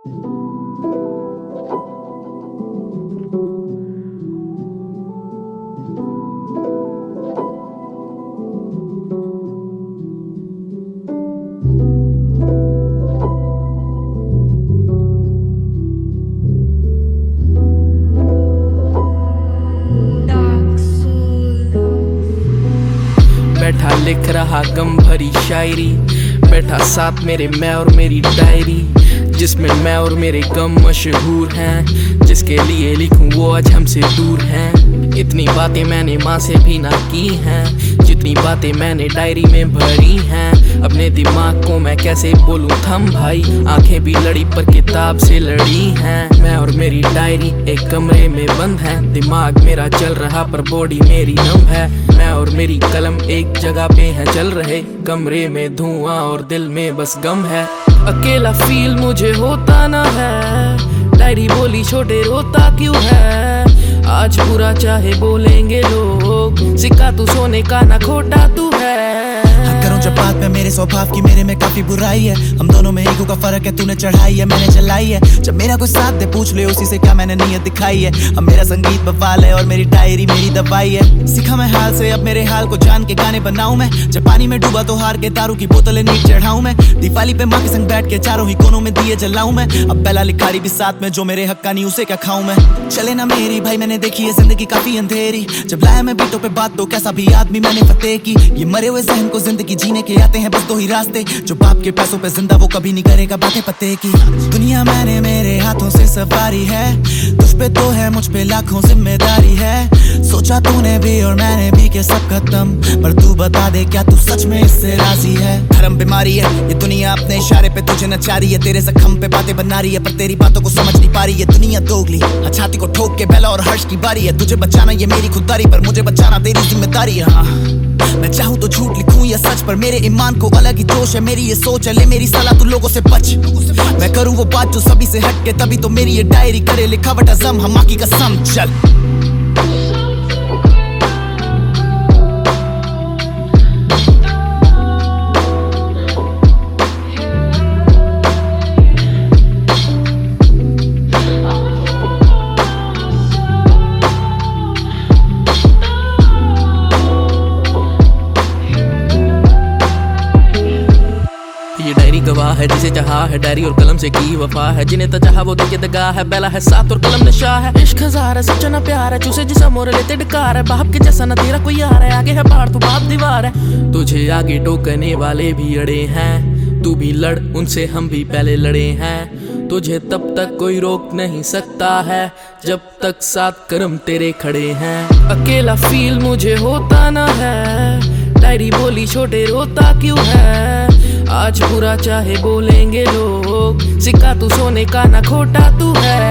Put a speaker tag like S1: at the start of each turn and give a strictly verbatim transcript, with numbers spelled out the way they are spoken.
S1: बैठा लिख रहा गम भरी शायरी, बैठा साथ मेरे मैं और मेरी डायरी, जिसमें मैं और मेरे गम मशहूर हैं। जिसके लिए लिखूं वो आज हमसे दूर हैं। इतनी बातें मैंने माँ से भी ना की हैं, जितनी बातें मैंने डायरी में भरी हैं। अपने दिमाग को मैं कैसे बोलूं थम भाई, आंखें भी लड़ी पर किताब से लड़ी हैं। मैं और मेरी डायरी एक कमरे में बंद है, दिमाग मेरा चल रहा पर बॉडी मेरी नम है। मैं और मेरी कलम एक जगह पे है चल रहे, कमरे में धुआं और दिल में बस गम है। अकेला फील मुझे होता ना है, डायरी बोली छोटे रोता क्यों है। आज बुरा चाहे बोलेंगे लोग, सिक्का तू सोने का ना खोटा तू है।
S2: करूं जब बात में मेरे स्वभाव की, मेरे में काफी बुराई है। हम दोनों में ईगो का फर्क है, तूने चढ़ाई है मैंने चलाई है। जब मेरा कोई साथ दे पूछ ले उसी से क्या मैंने नीयत दिखाई है। अब मेरा संगीत बवाल है और मेरी डायरी मेरी दवाई है। सीखा मैं हाल से अब मेरे हाल को जान के गाने बनाऊं मैं। जब पानी में डूबा तो हार के दारू की बोतलें नीट चढ़ाऊं मैं। दिवाली पे माँ के संग बैठ के चारों ही कोनों में दिए जलाऊं मैं। अब पहला लिखारी भी साथ में, जो मेरे हक्का नहीं उसे क्या खाऊं मैं। चले ना मेरी भाई मैंने देखी है जिंदगी काफी अंधेरी, जब लाया मैं बीटों पे बात तो कैसा भी आदमी मैंने फतेह की। ये मरे हुए जहन को जिंदगी जीने के आते हैं बस दो ही रास्ते, जो बाप के पैसों पे जिंदा वो कभी नहीं करेगा बातें पते की। दुनिया मैंने मेरे हाथों से सवारी है, तुझ पे तो है मुझ पे लाखों जिम्मेदारी है। सोचा तूने भी और मैंने भी के सब खत्म, पर तू बता दे क्या तू सच में इससे राजी है। धर्म बीमारी है ये दुनिया, अपने इशारे पे तुझे नचा रही है। तेरे जख्म पे बातें बना रही है पर तेरी बातों को समझ नहीं पा रही है। दुनिया दोगली छाती को ठोक के बेला और हर्ष की बारी है। तुझे बचाना ये मेरी खुददारी, पर मुझे बचाना तेरी जिम्मेदारी है। हाँ मैं चाहूँ तो झूठ लिखूं या सच, पर मेरे ईमान को अलग ही जोश है। मेरी ये सोच है, ले मेरी सलाह तू लोगों से बच। मैं करूँ वो बात जो सभी से हट के, तभी तो मेरी ये डायरी करे लिखावट अज़म हम माँ की कसम। चल
S1: ये डायरी गवाह है जिसे चाहा है, डायरी और कलम से की वफा है। जिन्हें तो चाहा वो देखे दगा है, बेला है साथ और कलम नशा है। इश्क हजार है सच्चा ना प्यार है, चूसे जिसा मोर लेते डकार है। बाप के जैसा ना तेरा कोई यार है, आगे है पहाड़ तू बाप दीवार है। तुझे आगे टोकने वाले भी अड़े हैं, तू भी लड़ उनसे हम भी पहले लड़े हैं। तुझे तब तक कोई रोक नहीं सकता है, जब तक सात करम तेरे खड़े हैं। अकेला फील मुझे होता ना है, डायरी बोली छोटे रोता क्यों है। आज बुरा चाहे बोलेंगे लोग, सिक्का तू सोने का ना खोटा तू है।